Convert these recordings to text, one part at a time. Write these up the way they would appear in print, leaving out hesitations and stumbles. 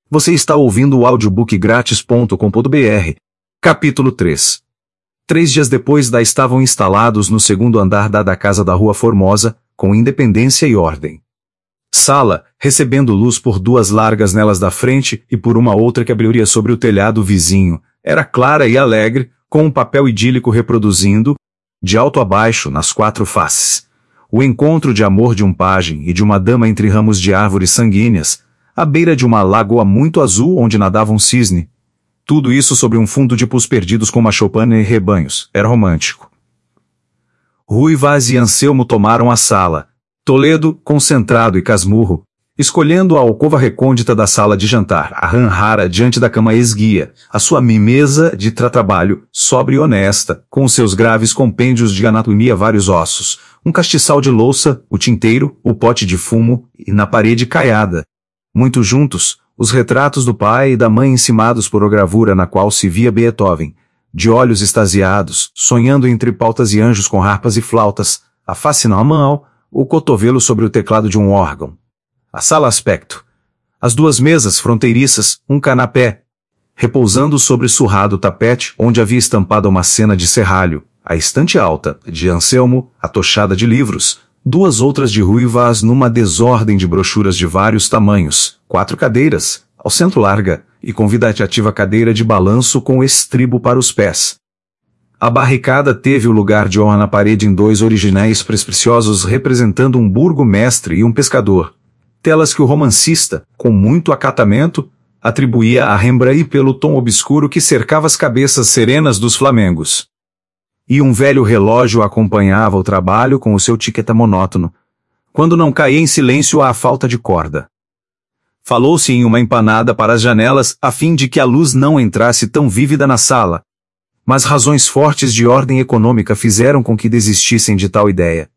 Você está ouvindo o audiobookgratis.com.br. Capítulo 3. 3 dias depois estavam instalados no segundo andar da casa da Rua Formosa, com independência e ordem. Sala, recebendo luz por 2 largas nelas da frente e por uma outra que abriria sobre o telhado vizinho, era clara e alegre, com um papel idílico reproduzindo, de alto a baixo, nas 4 faces, o encontro de amor de um pajem e de uma dama entre ramos de árvores sanguíneas, à beira de uma lagoa muito azul onde nadava um cisne. Tudo isso sobre um fundo de pus perdidos com uma choupana e rebanhos. Era romântico. Rui Vaz e Anselmo tomaram a sala. Toledo, concentrado e casmurro, escolhendo a alcova recôndita da sala de jantar, a ranrara diante da cama esguia, a sua mesa de trabalho, sóbria e honesta, com os seus graves compêndios de anatomia vários ossos, um castiçal de louça, o tinteiro, o pote de fumo, e na parede caiada. Muito juntos, os retratos do pai e da mãe encimados por gravura na qual se via Beethoven, de olhos extasiados, sonhando entre pautas e anjos com harpas e flautas, a face na mão, o cotovelo sobre o teclado de um órgão. A sala aspecto. As 2 mesas fronteiriças, um canapé, repousando sobre surrado tapete onde havia estampada uma cena de serralho, a estante alta, de Anselmo, atochada de livros, 2 outras de Rui Vaz numa desordem de brochuras de vários tamanhos, 4 cadeiras, ao centro larga e convidativa cadeira de balanço com estribo para os pés. A barricada teve o lugar de honra na parede em 2 originais preciosos representando um burgo-mestre e um pescador, telas que o romancista, com muito acatamento, atribuía a Rembrandt pelo tom obscuro que cercava as cabeças serenas dos flamengos. E um velho relógio acompanhava o trabalho com o seu tiqueta monótono, quando não caía em silêncio à falta de corda. Falou-se em uma empanada para as janelas, a fim de que a luz não entrasse tão vívida na sala, mas razões fortes de ordem econômica fizeram com que desistissem de tal ideia.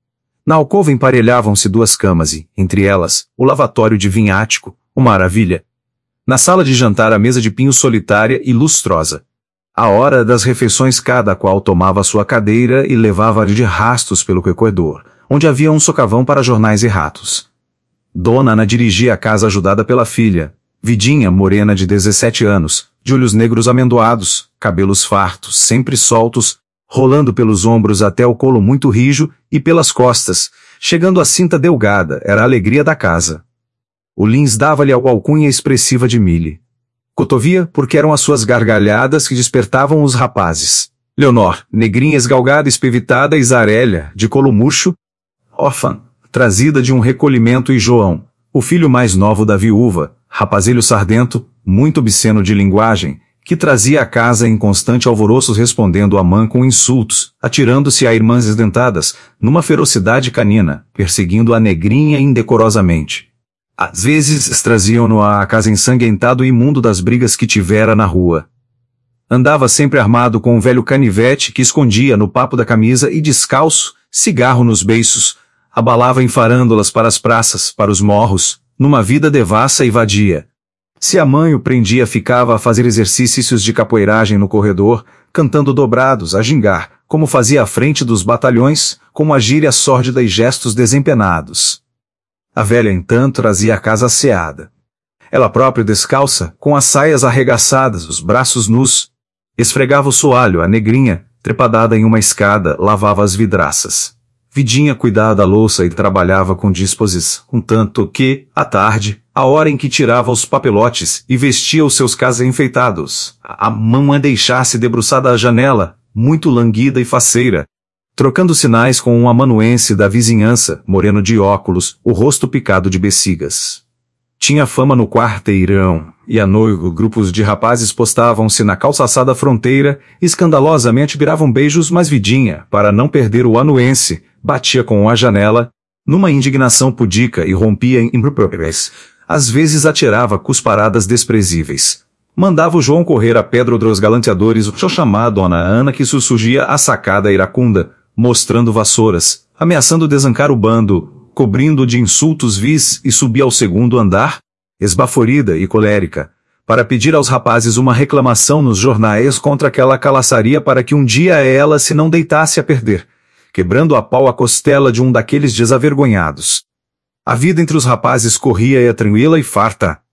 Na alcova emparelhavam-se 2 camas e, entre elas, o lavatório de vinhático, uma maravilha. Na sala de jantar a mesa de pinho solitária e lustrosa. À hora das refeições cada qual tomava sua cadeira e levava de rastos pelo corredor, onde havia um socavão para jornais e ratos. Dona Ana dirigia a casa ajudada pela filha, Vidinha, morena de 17 anos, de olhos negros amendoados, cabelos fartos, sempre soltos, rolando pelos ombros até o colo muito rijo e pelas costas, chegando à cinta delgada, era a alegria da casa. O Lins dava-lhe a alcunha expressiva de Mille. Cotovia, porque eram as suas gargalhadas que despertavam os rapazes. Leonor, negrinha esgalgada, espevitada, e Zarélia, de colo murcho, órfã, trazida de um recolhimento, e João, o filho mais novo da viúva, rapazelho sardento, muito obsceno de linguagem, que trazia a casa em constante alvoroço respondendo à mãe com insultos, atirando-se a irmãs esdentadas, numa ferocidade canina, perseguindo a negrinha indecorosamente. Às vezes traziam-no à casa ensanguentado e imundo das brigas que tivera na rua. Andava sempre armado com um velho canivete que escondia no papo da camisa e descalço, cigarro nos beiços, abalava em farândolas para as praças, para os morros, numa vida devassa e vadia. Se a mãe o prendia ficava a fazer exercícios de capoeiragem no corredor, cantando dobrados, a gingar, como fazia à frente dos batalhões, com uma gíria sórdida e gestos desempenados. A velha, entanto, trazia a casa asseada. Ela própria descalça, com as saias arregaçadas, os braços nus, esfregava o soalho, a negrinha, trepadada em uma escada, lavava as vidraças. Vidinha cuidava da louça e trabalhava com disposição, contanto que, à tarde, a hora em que tirava os papelotes e vestia os seus casas enfeitados, a mão a deixasse debruçada à janela, muito languida e faceira, trocando sinais com um amanuense da vizinhança, moreno de óculos, o rosto picado de bexigas. Tinha fama no quarteirão, e à noite grupos de rapazes postavam-se na calçaçada fronteira, escandalosamente viravam beijos, mas Vidinha, para não perder o anuense, batia com a janela, numa indignação pudica e rompia em impropérios. Às vezes atirava cusparadas desprezíveis. Mandava o João correr a pedra dos galanteadores, o chamar Dona Ana que surgia a sacada iracunda, mostrando vassouras, ameaçando desancar o bando, cobrindo de insultos vis e subia ao segundo andar, esbaforida e colérica, para pedir aos rapazes uma reclamação nos jornais contra aquela calaçaria para que um dia ela se não deitasse a perder, quebrando a pau a costela de um daqueles desavergonhados. A vida entre os rapazes corria tranquila e farta.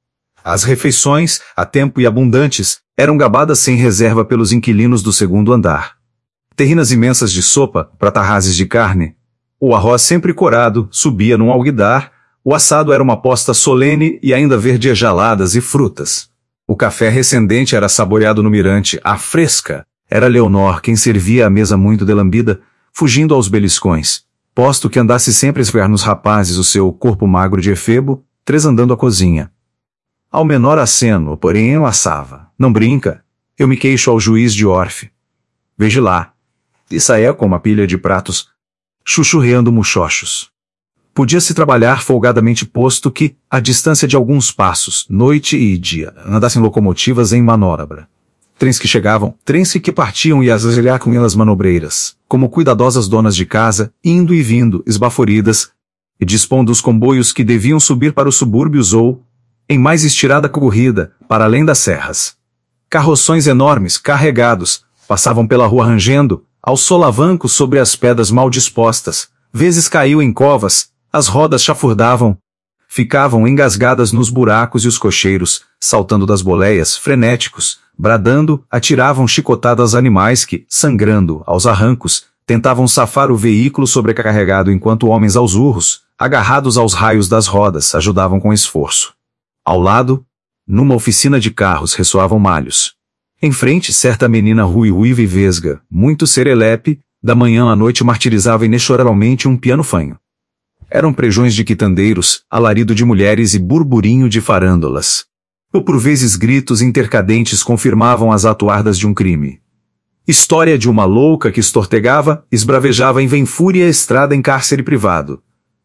As refeições, a tempo e abundantes, eram gabadas sem reserva pelos inquilinos do segundo andar. Terrinas imensas de sopa, pratarrazes de carne. O arroz sempre corado subia num alguidar, o assado era uma posta solene e ainda verdejaladas e frutas. O café recendente era saboreado no mirante, à fresca. Era Leonor quem servia a mesa muito delambida, fugindo aos beliscões, posto que andasse sempre a esfregar nos rapazes o seu corpo magro de efebo, tresandando a cozinha. Ao menor aceno, porém, enlaçava. Não brinca, eu me queixo ao juiz de Orfe. Veja lá. E saía com uma pilha de pratos, chuchurreando muchochos. Podia-se trabalhar folgadamente posto que, à distância de alguns passos, noite e dia, andassem locomotivas em manobra. Trens que chegavam, trens que partiam e as com elas manobreiras, como cuidadosas donas de casa, indo e vindo, esbaforidas, e dispondo os comboios que deviam subir para os subúrbios ou, em mais estirada corrida, para além das serras. Carroções enormes, carregados, passavam pela rua rangendo, aos solavancos sobre as pedras mal dispostas, vezes caíam em covas, as rodas chafurdavam, ficavam engasgadas nos buracos e os cocheiros, saltando das boleias, frenéticos, bradando, atiravam chicotadas animais que, sangrando, aos arrancos, tentavam safar o veículo sobrecarregado enquanto homens aos urros, agarrados aos raios das rodas, ajudavam com esforço. Ao lado, numa oficina de carros ressoavam malhos. Em frente, certa menina ruiva e vesga, muito serelepe, da manhã à noite martirizava inexoravelmente um piano fanho. Eram prejões de quitandeiros, alarido de mulheres e burburinho de farândolas. Ou por vezes gritos intercadentes confirmavam as atuardas de um crime. História de uma louca que estortegava, esbravejava em venfúria a estrada em cárcere privado.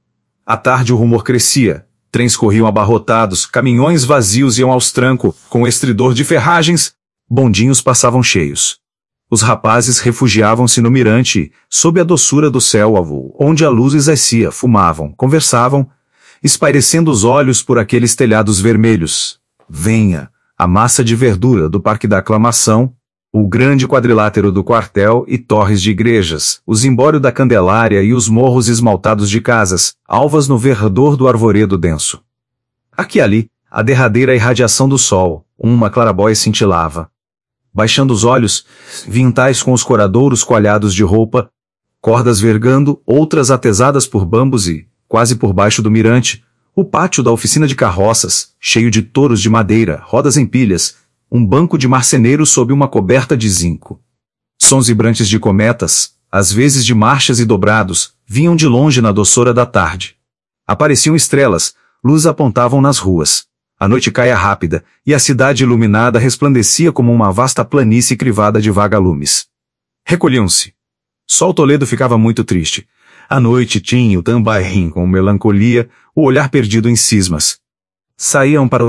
À tarde o rumor crescia, trens corriam abarrotados, caminhões vazios iam aos trancos, com estridor de ferragens, bondinhos passavam cheios. Os rapazes refugiavam-se no mirante e, sob a doçura do céu alvo, onde a luz esvaecia, fumavam, conversavam, espairecendo os olhos por aqueles telhados vermelhos. Venha, a massa de verdura do Parque da Aclamação, o grande quadrilátero do quartel e torres de igrejas, o zimbório da Candelária e os morros esmaltados de casas, alvas no verdor do arvoredo denso. Aqui e ali, a derradeira irradiação do sol, uma clarabóia cintilava. Baixando os olhos, vintais com os coradouros coalhados de roupa, cordas vergando, outras atesadas por bambus e, quase por baixo do mirante, o pátio da oficina de carroças, cheio de touros de madeira, rodas em pilhas, um banco de marceneiro sob uma coberta de zinco. Sons vibrantes de cometas, às vezes de marchas e dobrados, vinham de longe na doçura da tarde. Apareciam estrelas, luzes apontavam nas ruas. A noite caía rápida, e a cidade iluminada resplandecia como uma vasta planície crivada de vagalumes. Recolhiam-se. Só o Toledo ficava muito triste. À noite tinha o Tambarim com melancolia, o olhar perdido em cismas. Saíam para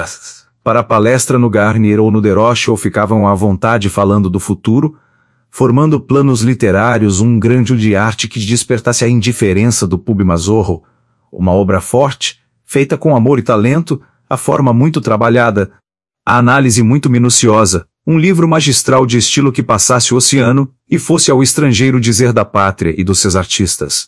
para a palestra no Garnier ou no Deroche ou ficavam à vontade falando do futuro, formando planos literários, um grande de arte que despertasse a indiferença do pub mazorro, uma obra forte, feita com amor e talento, a forma muito trabalhada, a análise muito minuciosa, um livro magistral de estilo que passasse o oceano e fosse ao estrangeiro dizer da pátria e dos seus artistas.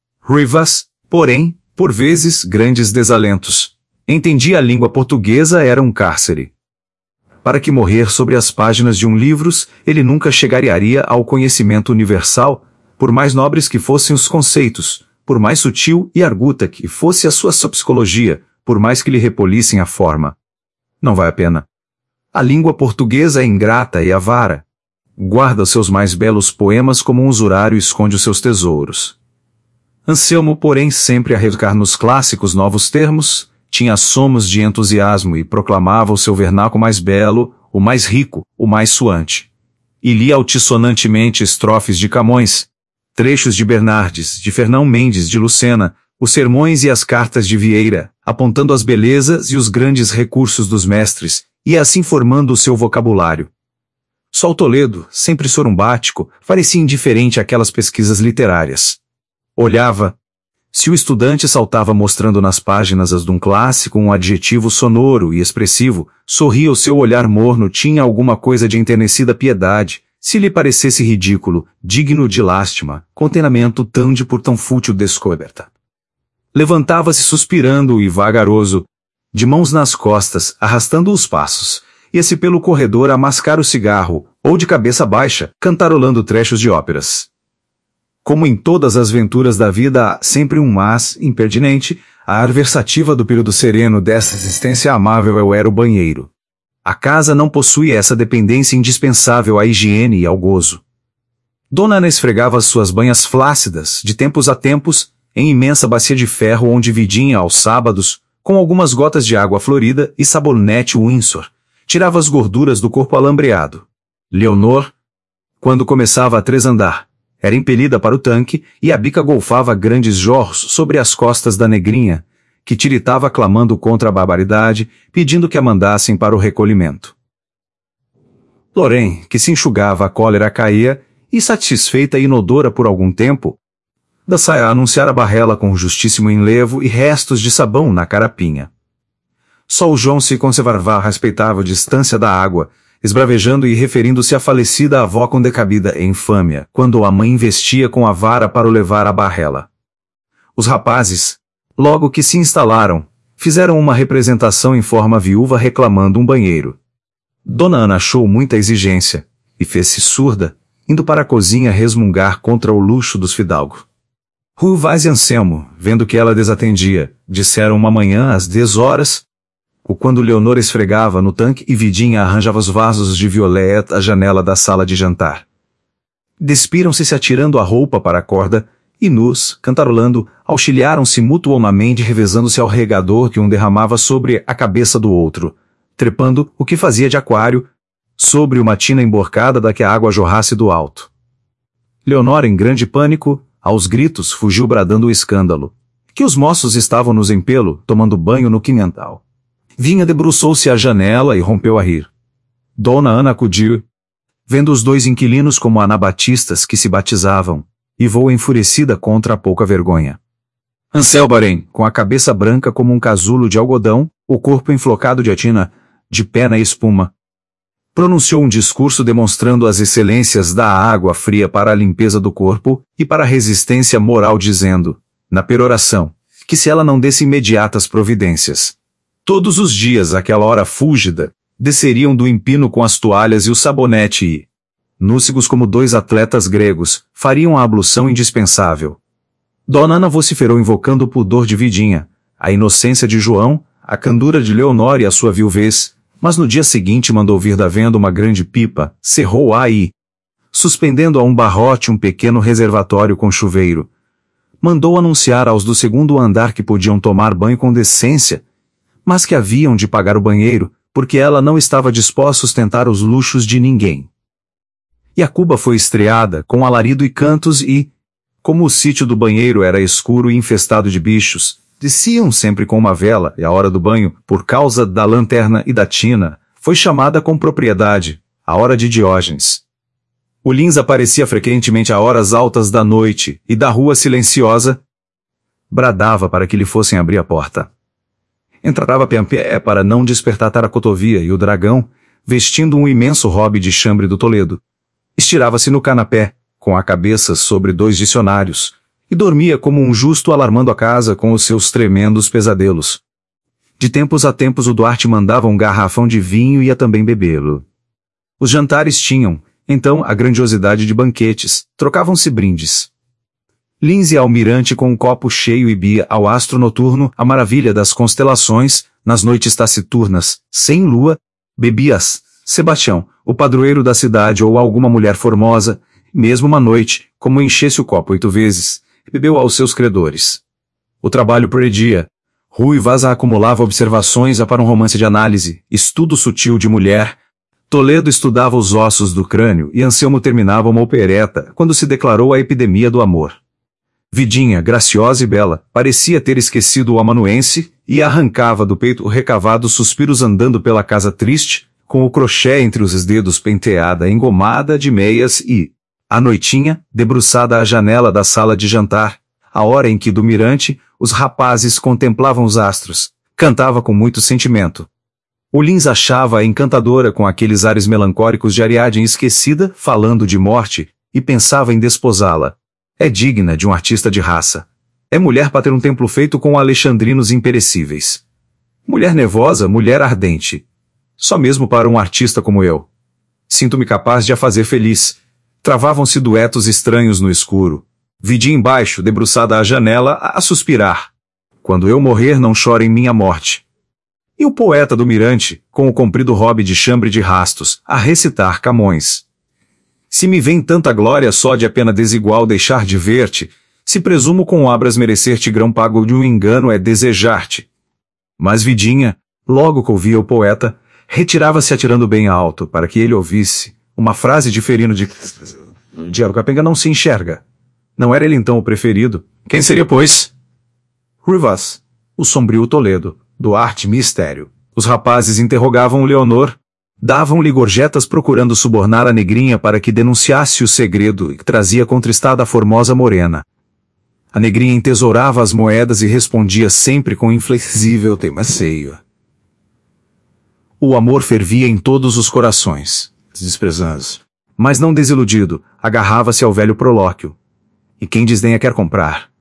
Rivas, porém, por vezes, grandes desalentos. Entendia a língua portuguesa era um cárcere. Para que morrer sobre as páginas de um livro, ele nunca chegaria ao conhecimento universal, por mais nobres que fossem os conceitos, por mais sutil e arguta que fosse a sua psicologia, por mais que lhe repolissem a forma. Não vale a pena. A língua portuguesa é ingrata e avara. Guarda os seus mais belos poemas como um usurário esconde os seus tesouros. Anselmo, porém, sempre a reeducar nos clássicos novos termos, tinha assomos de entusiasmo e proclamava o seu vernáculo mais belo, o mais rico, o mais suante. E lia altissonantemente estrofes de Camões, trechos de Bernardes, de Fernão Mendes de Lucena, os sermões e as cartas de Vieira, apontando as belezas e os grandes recursos dos mestres, e assim formando o seu vocabulário. Só o Toledo, sempre sorumbático, parecia indiferente àquelas pesquisas literárias. Olhava. Se o estudante saltava mostrando nas páginas as de um clássico um adjetivo sonoro e expressivo, sorria o seu olhar morno tinha alguma coisa de enternecida piedade, se lhe parecesse ridículo, digno de lástima, contentamento tande por tão fútil descoberta. Levantava-se suspirando e vagaroso, de mãos nas costas, arrastando os passos, ia-se pelo corredor a mascar o cigarro, ou de cabeça baixa, cantarolando trechos de óperas. Como em todas as venturas da vida há sempre um mas impertinente, a ar versativa do período sereno dessa existência amável era o banheiro. A casa não possui essa dependência indispensável à higiene e ao gozo. Dona Ana esfregava as suas banhas flácidas, de tempos a tempos, em imensa bacia de ferro onde Vidinha, aos sábados, com algumas gotas de água florida e sabonete Windsor, tirava as gorduras do corpo alambreado. Leonor, quando começava a tresandar, era impelida para o tanque e a bica golfava grandes jorros sobre as costas da negrinha, que tiritava clamando contra a barbaridade, pedindo que a mandassem para o recolhimento. Lorém, que se enxugava a cólera caía, e satisfeita e inodora por algum tempo, da saia a anunciar a barrela com justíssimo enlevo e restos de sabão na carapinha. Só o João se conservava a respeitável distância da água, esbravejando e referindo-se à falecida avó com decabida infâmia, quando a mãe investia com a vara para o levar à barrela. Os rapazes, logo que se instalaram, fizeram uma representação em forma viúva reclamando um banheiro. Dona Ana achou muita exigência, e fez-se surda, indo para a cozinha resmungar contra o luxo dos fidalgos. Rui Vaz e Anselmo, vendo que ela desatendia, disseram uma manhã às 10 horas, ou quando Leonor esfregava no tanque e Vidinha arranjava os vasos de violeta à janela da sala de jantar. Despiram-se se atirando a roupa para a corda, e nus, cantarolando, auxiliaram-se mutuamente revezando-se ao regador que um derramava sobre a cabeça do outro, trepando, o que fazia de aquário, sobre uma tina emborcada da que a água jorrasse do alto. Leonor, em grande pânico, aos gritos, fugiu bradando o escândalo, que os moços estavam nos empelo, tomando banho no quinhental. Vinha debruçou-se à janela e rompeu a rir. Dona Ana acudiu, vendo os dois inquilinos como anabatistas que se batizavam, e voou enfurecida contra a pouca vergonha. Anselbarém, com a cabeça branca como um casulo de algodão, o corpo enflocado de atina, de pé na espuma, pronunciou um discurso demonstrando as excelências da água fria para a limpeza do corpo e para a resistência moral dizendo, na peroração, que se ela não desse imediatas providências, todos os dias àquela hora fúlgida, desceriam do empino com as toalhas e o sabonete e, núcigos como dois atletas gregos, fariam a ablução indispensável. Dona Ana vociferou invocando o pudor de Vidinha, a inocência de João, a candura de Leonor e a sua viuvez, mas no dia seguinte mandou vir da venda uma grande pipa, cerrou-a e, suspendendo a um barrote um pequeno reservatório com chuveiro, mandou anunciar aos do segundo andar que podiam tomar banho com decência, mas que haviam de pagar o banheiro, porque ela não estava disposta a sustentar os luxos de ninguém. E a cuba foi estreada, com alarido e cantos e, como o sítio do banheiro era escuro e infestado de bichos, desciam sempre com uma vela, e a hora do banho, por causa da lanterna e da tina, foi chamada com propriedade, a hora de Diógenes. O Lins aparecia frequentemente a horas altas da noite, e da rua silenciosa, bradava para que lhe fossem abrir a porta. Entrava pé para não despertar Taracotovia e o dragão, vestindo um imenso robe de chambre do Toledo. Estirava-se no canapé, com a cabeça sobre 2 dicionários, e dormia como um justo alarmando a casa com os seus tremendos pesadelos. De tempos a tempos o Duarte mandava um garrafão de vinho e ia também bebê-lo. Os jantares tinham, então, a grandiosidade de banquetes, trocavam-se brindes. Lins ia ao mirante com um copo cheio e bia ao astro noturno, a maravilha das constelações, nas noites taciturnas, sem lua, bebias, Sebastião, o padroeiro da cidade ou alguma mulher formosa, mesmo uma noite, como enchesse o copo 8 vezes, bebeu aos seus credores. O trabalho progredia. Rui Vaz acumulava observações para um romance de análise, estudo sutil de mulher. Toledo estudava os ossos do crânio e Anselmo terminava uma opereta quando se declarou a epidemia do amor. Vidinha, graciosa e bela, parecia ter esquecido o amanuense e arrancava do peito recavados suspiros andando pela casa triste, com o crochê entre os dedos penteada engomada de meias e, à noitinha, debruçada à janela da sala de jantar, a hora em que do mirante, os rapazes contemplavam os astros, cantava com muito sentimento. O Lins achava-a encantadora com aqueles ares melancólicos de Ariadne esquecida, falando de morte, e pensava em desposá-la. É digna de um artista de raça. É mulher para ter um templo feito com alexandrinos imperecíveis. Mulher nervosa, mulher ardente. Só mesmo para um artista como eu. Sinto-me capaz de a fazer feliz. Travavam-se duetos estranhos no escuro. Vidinha embaixo, debruçada à janela, a suspirar. Quando eu morrer, não chore em minha morte. E o poeta do mirante, com o comprido robe de chambre de rastos, a recitar Camões. Se me vem tanta glória só de a pena desigual deixar de ver-te, se presumo com obras merecer-te grão pago de um engano é desejar-te. Mas Vidinha, logo que ouvia o poeta, retirava-se atirando bem alto, para que ele ouvisse, uma frase de ferino de Capenga não se enxerga. Não era ele então o preferido? Quem seria, pois? Rivas, o sombrio Toledo, do arte mistério. Os rapazes interrogavam Leonor, davam-lhe gorjetas procurando subornar a negrinha para que denunciasse o segredo que trazia contristada a formosa morena. A negrinha entesourava as moedas e respondia sempre com inflexível teimaceio. O amor fervia em todos os corações, desprezando-se. Mas não desiludido, agarrava-se ao velho prolóquio. E quem desdenha quer comprar.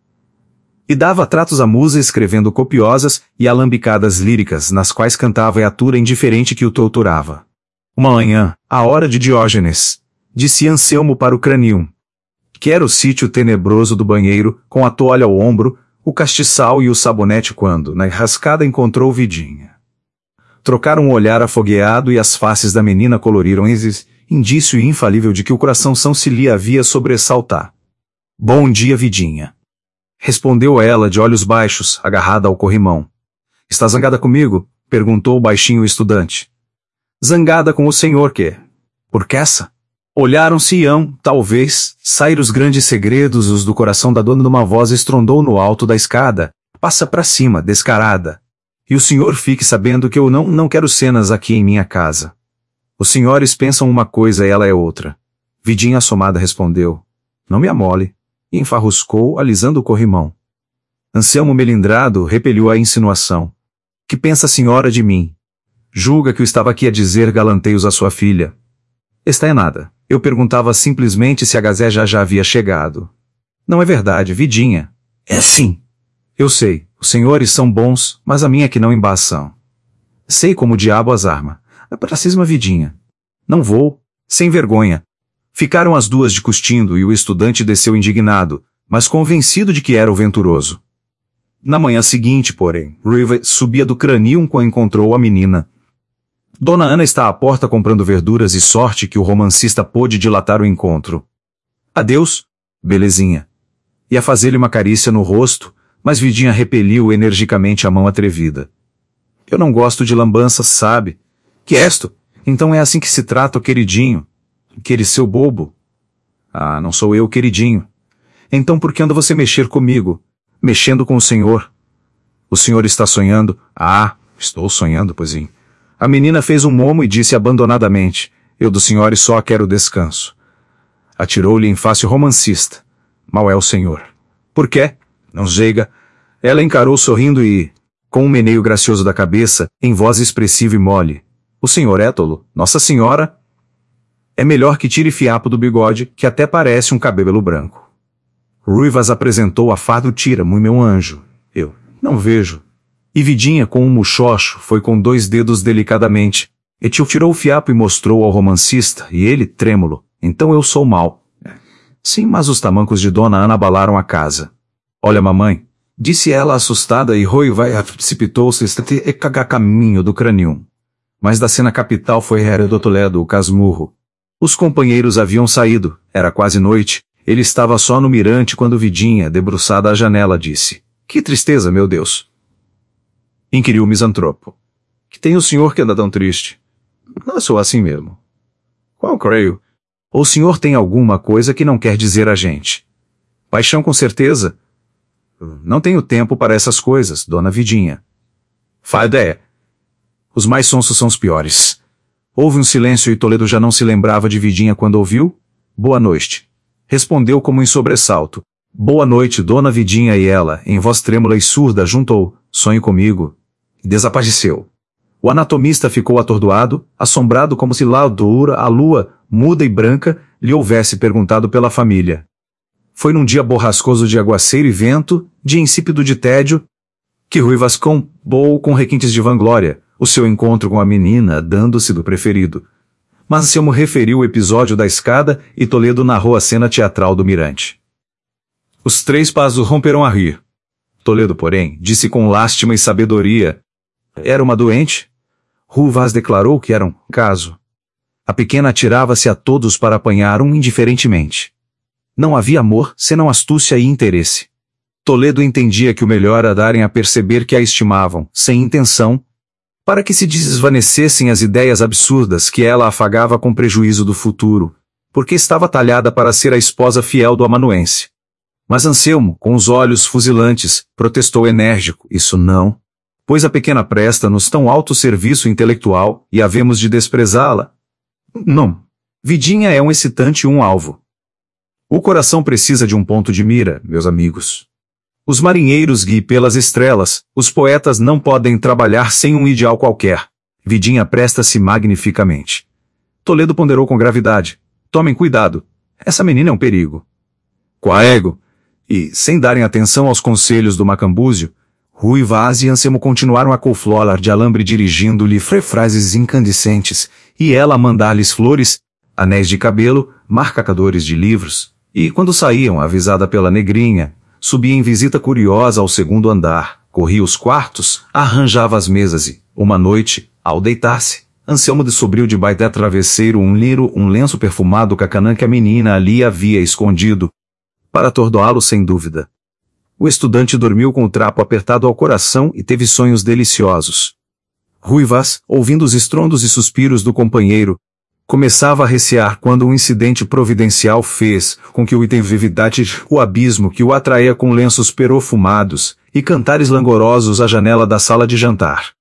E dava tratos à musa escrevendo copiosas e alambicadas líricas nas quais cantava a atura indiferente que o torturava. Uma manhã, à hora de Diógenes, disse Anselmo para o cranium, que era o sítio tenebroso do banheiro, com a toalha ao ombro, o castiçal e o sabonete quando, na enrascada, encontrou Vidinha. Trocaram um olhar afogueado e as faces da menina coloriram indício infalível de que o coração São se lhe havia sobressaltar. Bom dia, Vidinha. Respondeu ela de olhos baixos, agarrada ao corrimão. Está zangada comigo? Perguntou baixinho o estudante. Zangada com o senhor que? Por que essa? Olharam-se e iam, talvez, sair os grandes segredos os do coração da dona numa voz estrondou no alto da escada. Passa pra cima, descarada. E o senhor fique sabendo que eu não quero cenas aqui em minha casa. Os senhores pensam uma coisa e ela é outra. Vidinha assomada respondeu. Não me amole. E enfarruscou, alisando o corrimão. Anselmo melindrado repeliu a insinuação. Que pensa a senhora de mim? Julga que eu estava aqui a dizer galanteios à sua filha. Está é nada. Eu perguntava simplesmente se a Gazé já havia chegado. Não é verdade, Vidinha. É sim. Eu sei, os senhores são bons, mas a minha é que não embaçam. Sei como o diabo as arma. É pra cisma, Vidinha. Não vou. Sem vergonha. Ficaram as duas discutindo e o estudante desceu indignado, mas convencido de que era o venturoso. Na manhã seguinte, porém, River subia do cranium quando encontrou a menina. Dona Ana está à porta comprando verduras e sorte que o romancista pôde dilatar o encontro. Adeus, belezinha. Ia fazer-lhe uma carícia no rosto, mas Vidinha repeliu energicamente a mão atrevida. Eu não gosto de lambanças, sabe? Que esto? Então é assim que se trata o queridinho. Aquele seu bobo. Ah, não sou eu, queridinho. Então por que anda você mexer comigo? Mexendo com o senhor? O senhor está sonhando? Ah, estou sonhando, poisinho. A menina fez um momo e disse abandonadamente, eu do senhor só quero descanso. Atirou-lhe em face o romancista. Mal é o senhor. Por quê? Não zeiga. Ela encarou sorrindo e, com um meneio gracioso da cabeça, em voz expressiva e mole. O senhor é tolo? Nossa senhora? É melhor que tire fiapo do bigode, que até parece um cabelo branco. Ruivas apresentou a fardo tira-mo, meu anjo. Eu, não vejo. E Vidinha, com um muxoxo, foi com 2 dedos delicadamente. Etil tirou o fiapo e mostrou ao romancista, e ele, trêmulo, então eu sou mau. Sim, mas os tamancos de Dona Ana abalaram a casa. Olha, mamãe, disse ela assustada e Ruivas precipitou-se e caminho do cranium. Mas da cena capital foi do Toledo, o casmurro. Os companheiros haviam saído, era quase noite, ele estava só no mirante quando Vidinha, debruçada à janela, disse, que tristeza, meu Deus. Inquiriu o misantropo. Que tem o senhor que anda tão triste? Não sou assim mesmo. Qual creio? O senhor tem alguma coisa que não quer dizer a gente? Paixão com certeza? Não tenho tempo para essas coisas, dona Vidinha. Fá ideia. Os mais sonsos são os piores. Houve um silêncio e Toledo já não se lembrava de Vidinha quando ouviu. Boa noite. Respondeu como em sobressalto. Boa noite, dona Vidinha, e ela, em voz trêmula e surda, juntou. Sonhe comigo. E desapareceu. O anatomista ficou atordoado, assombrado como se lá a lua, muda e branca, lhe houvesse perguntado pela família. Foi num dia borrascoso de aguaceiro e vento, dia insípido de tédio. que Ruivas combou com requintes de vanglória o seu encontro com a menina, dando-se do preferido. Mas Anselmo referiu o episódio da escada e Toledo narrou a cena teatral do mirante. Os três pazos romperam a rir. Toledo, porém, disse com lástima e sabedoria: era uma doente? Ruivas declarou que era um caso. A pequena atirava-se a todos para apanhar um indiferentemente. Não havia amor, senão astúcia e interesse. Toledo entendia que o melhor era darem a perceber que a estimavam, sem intenção, para que se desvanecessem as ideias absurdas que ela afagava com prejuízo do futuro, porque estava talhada para ser a esposa fiel do amanuense. Mas Anselmo, com os olhos fuzilantes, protestou enérgico: isso não, pois a pequena presta-nos tão alto serviço intelectual, e havemos de desprezá-la. Não. Vidinha é um excitante e um alvo. O coração precisa de um ponto de mira, meus amigos. Os marinheiros guiem pelas estrelas, os poetas não podem trabalhar sem um ideal qualquer. Vidinha presta-se magnificamente. Toledo ponderou com gravidade: tomem cuidado, essa menina é um perigo. Quaego! E, sem darem atenção aos conselhos do Macambúzio, Ruivas e Anselmo continuaram a coufflolar de alambre dirigindo-lhe frases incandescentes, e ela a mandar-lhes flores, anéis de cabelo, marcadores de livros, e quando saíam, avisada pela negrinha, subia em visita curiosa ao segundo andar, corria os quartos, arranjava as mesas e, uma noite, ao deitar-se, Anselmo descobriu debaixo da travesseiro um lenço perfumado cacanã que a menina ali havia escondido, para atordoá-lo sem dúvida. O estudante dormiu com o trapo apertado ao coração e teve sonhos deliciosos. Ruivas, ouvindo os estrondos e suspiros do companheiro, começava a recear quando um incidente providencial fez com que o envividade o abismo que o atraía com lenços perfumados e cantares langorosos à janela da sala de jantar.